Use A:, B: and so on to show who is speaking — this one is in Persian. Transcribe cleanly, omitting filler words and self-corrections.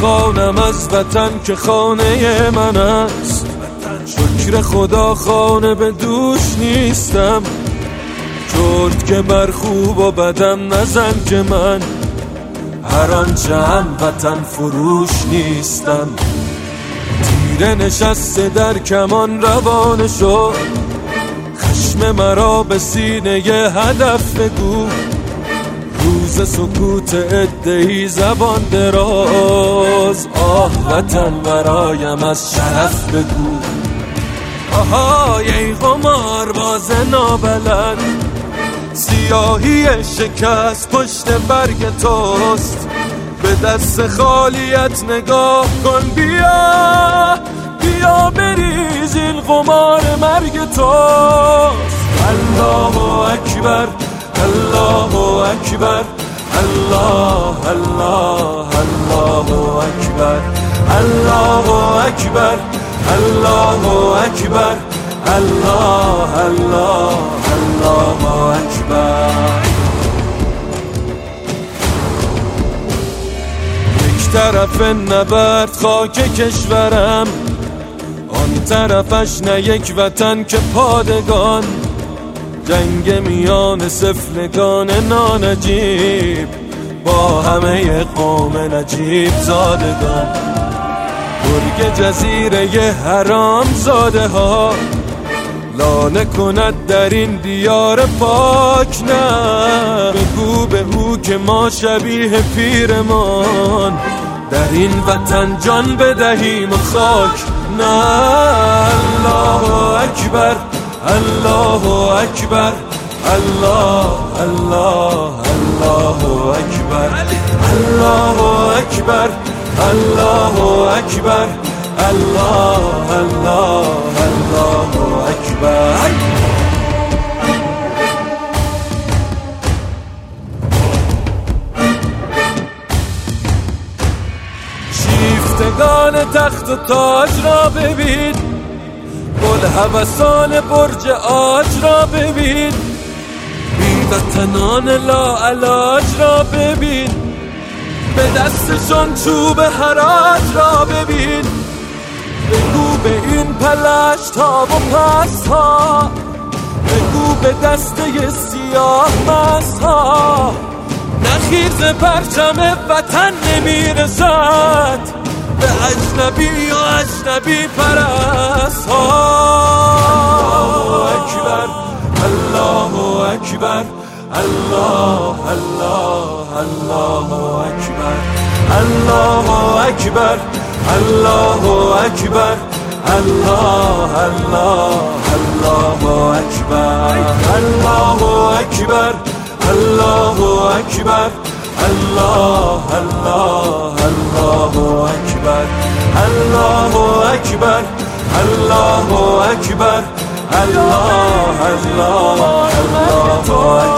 A: خانم از وطن که خانه من است. شکر خدا خانه به دوش نیستم، چرت که بر خوب و بدم نزن که من هر آنچه هم وطن فروش نیستم. تیره نشسته در کمان روانه شد، خشم مرا به سینه هدف بگو. روز سکوت ادهی زبان دراز، آه وطن برایم از شرف بگو. آهای ای قمار باز نابلد، سیاهی شکست پشت برگ توست. به دست خالیت نگاه کن، بیا بیا بریز این قمار مرگ توست. الله اکبر الله اکبر الله الله الله اکبر الله اکبر الله اکبر الله الله الله اکبر. یک طرف نبرد خاک کشورم، آن طرفش نه یک وطن که پادگان. جنگ میان سفلگان نانجیب با همه قوم نجیب زادگان. گرگ جزیره حرام زاده ها لانه کند در این دیار پاک. نه بگو به او که ما شبیه پیرمان در این وطن جان بدهیم و خاک. نه الله اکبر الله اکبر الله الله الله اکبر الله اکبر الله اکبر الله الله الله اکبر. شیفتگان تخت و تاج را ببین، بلهوسان برج آج را ببین، بی‌وطنان لاعلاج را ببین، به دستشون چوب حراج را ببین. بگو به این پلشت ها و پست ها، بگو به دسته سیاه مست ها، نخیر ز پرچم وطن نمیرسد به اجنبی و اجنبی پرست ها. الله اکبر الله الله الله اکبر الله اکبر الله اکبر الله الله الله اکبر الله اکبر الله اکبر الله الله الله اکبر الله اکبر الله اکبر الله الله الله